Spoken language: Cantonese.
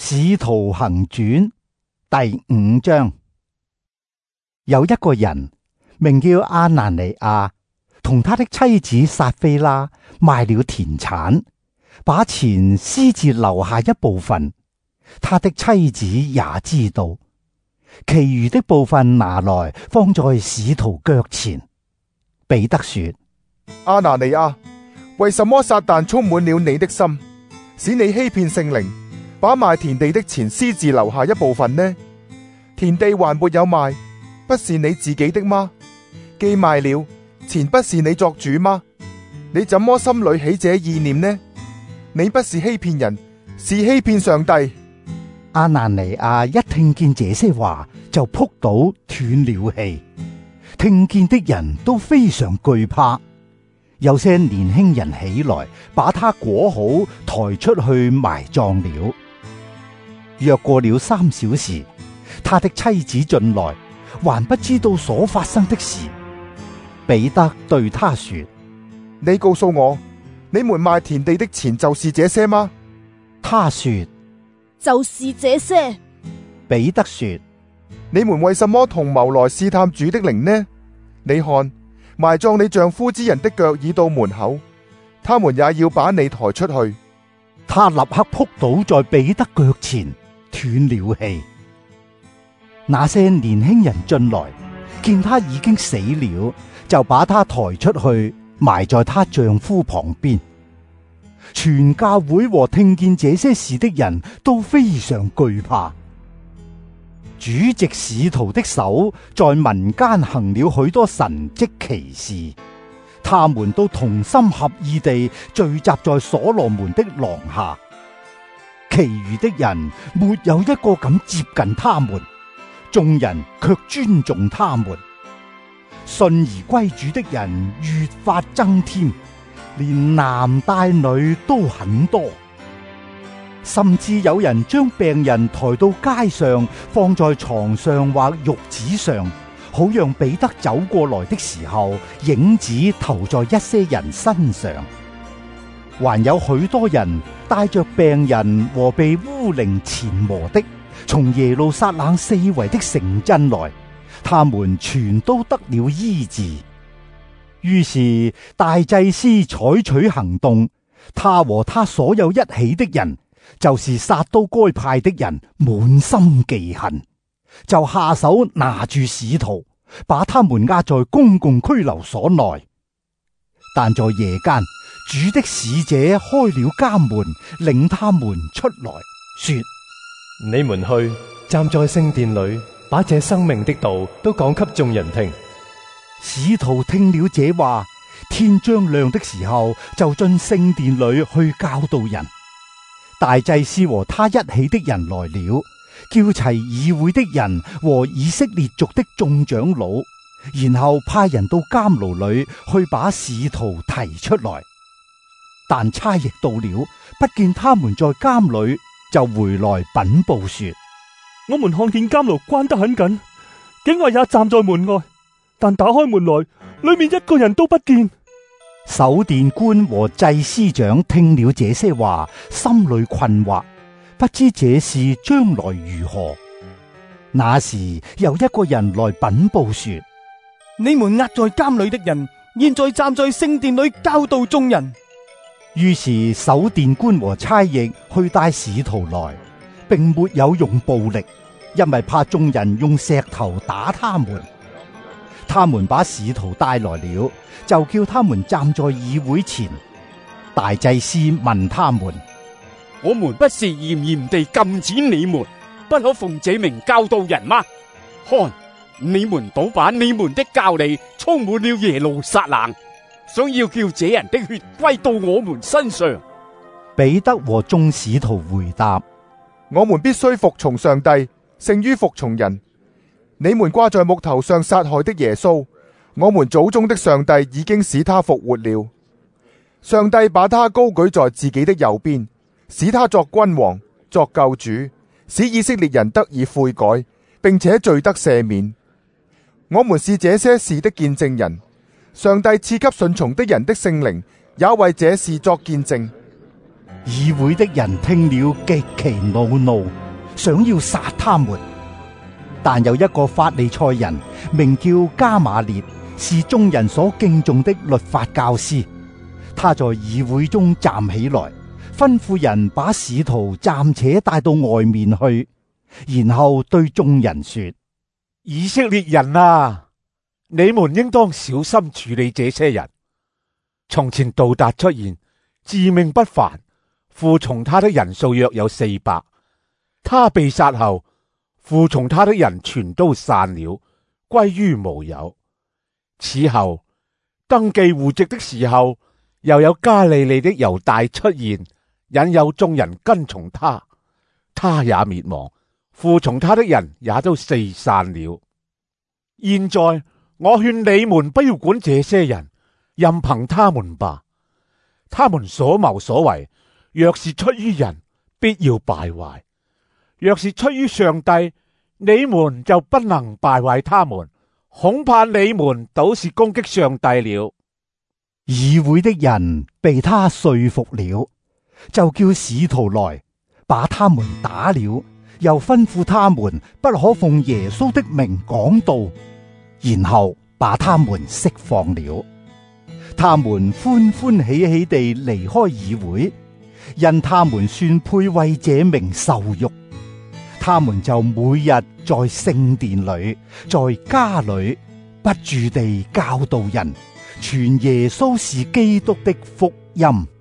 使徒行傳第5章。有一個人名叫阿拿尼亞，同他的妻子撒非拉賣了田產，把錢私自留下一部分，他的妻子也知道，其餘的部分拿來放在使徒腳前。彼得說： 阿拿尼亞，為什麼撒旦充滿了你的心，使你欺騙聖靈，把賣田地的錢私自留下一部分呢？田地還沒有賣，不是你自己的嗎？既賣了，錢不是你作主嗎？你怎麼心裏起這意念呢？你不是欺騙人，是欺騙上帝。 阿拿尼亞一聽見這些話，就仆倒斷了氣。聽見的人都非常懼怕。有些年輕人起來，把他裹好，抬出去埋葬了。約過了3小時，他的妻子進來，還不知道所發生的事。彼得對他說： 你告訴我，你們賣田地的錢就是這些嗎？ 他說： 就是這些。 彼得說： 你們為什麼同謀來試探主的靈呢？你看，埋葬你丈夫之人的腳已到門口，他們也要把你抬出去。 他立刻仆倒在彼得腳前，斷了氣。那些年輕人進來，見他已經死了，就把他抬出去，埋在她丈夫旁邊。全教會和聽見這些事的人都非常懼怕。主藉使徒的手，在民間行了許多神蹟奇事，他們都同心合意地聚集在所羅門的廊下。其餘的人沒有一個敢接近他們，眾人卻尊重他們。信而歸主的人越發增添，連男帶女都很多。甚至有人將病人抬到街上，放在床上或褥子上，好讓彼得走過來的時候，影子投在一些人身上。還有許多人帶着病人和被污靈纏磨的，從耶路撒冷四圍的城鎮來，他們全都得了醫治。於是大祭司採取行動，他和他所有一起的人，就是撒都該派的人，滿心忌恨，就下手拿住使徒，把他們押在公共拘留所內。但在夜間，主的使者開了監門，領他們出來，說： 你們去，站在聖殿裏，把這生命的道都講給眾人聽。 使徒聽了這話，天將亮的時候，就進聖殿裏去教導人。大祭司和他一起的人來了，叫齊議會的人和以色列族的眾長老，然後派人到監牢裏去把使徒提出來。但差役到了，不見他們在監裏，就回來稟報說： 我們看見監牢關得很緊，警衛也站在門外，但打開門來，裏面一個人都不見。 守殿官和祭司長聽了這些話，心裏困惑，不知這事將來如何。那時有一個人來稟報說： 你們押在監裏的人，現在站在聖殿裏教導眾人。 於是守殿官和差役去帶使徒來，並沒有用暴力，因為怕眾人用石頭打他們。他們把使徒帶來了，就叫他們站在議會前。大祭司問他們： 我們不是嚴嚴地禁止你們不可奉這名教導人嗎？看，你們倒把你們的教理充滿了耶路撒冷，想要叫這人的血歸到我們身上。 彼得和眾使徒回答： 我們必須服從上帝，勝於服從人。你們掛在木頭上殺害的耶穌，我們祖宗的上帝已經使他復活了。上帝把他高舉在自己的右邊，使他作君王，作救主，使以色列人得以悔改，並且罪得赦免。我們是這些事的見證人。上帝賜給順從的人的聖靈，也為這事作見證。 議會的人聽了極其惱怒，想要殺他們。但有一個法利賽人名叫加瑪列，是眾人所敬重的律法教師。他在議會中站起來，吩咐人把使徒暫且帶到外面去，然後對眾人說： 以色列人啊，你們應當小心處理這些人。從前道達出現，自命不凡，附從他的人數約有400。他被殺後，附從他的人全都散了，歸於無有。此後登記戶籍的時候，又有加利利的猶大出現，引誘眾人跟從他，他也滅亡，附從他的人也都四散了。現在我勸你們不要管這些人，任憑他們吧。他們所謀所為，若是出於人，必要敗壞；若是出於上帝，你們就不能敗壞他們。恐怕你們倒是攻擊上帝了。 議會的人被他說服了，就叫使徒來，把他們打了，又吩咐他們不可奉耶穌的名講道，然後把他們釋放了。他們歡歡喜喜地離開議會，因他們算配為這名受辱。他們就每日在聖殿裏，在家裏不住地教導人，傳耶穌是基督的福音。